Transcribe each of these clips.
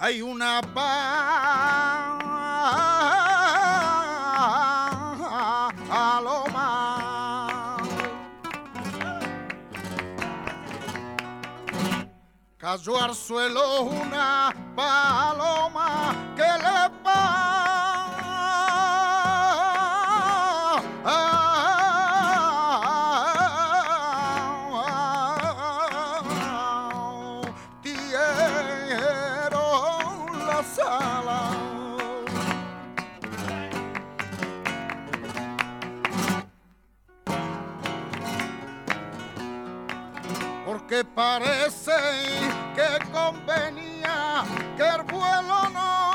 hay una paloma. Cayó al suelo una paloma que le partieron las alas. Porque parece que convenía que el vuelo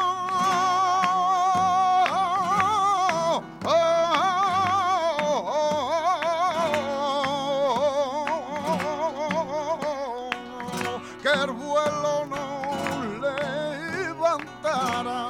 que el vuelo no levantara.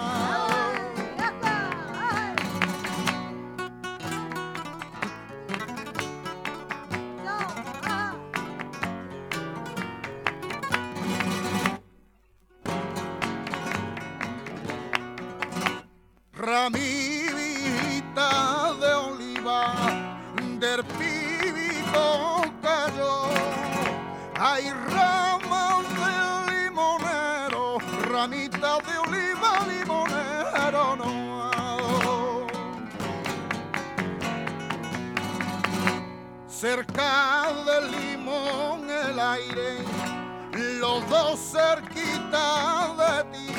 Ramita de oliva del pibito cayó, hay ramas de limonero, ramita de oliva limonero no. Cerca del limón el aire, los dos cerquita de ti.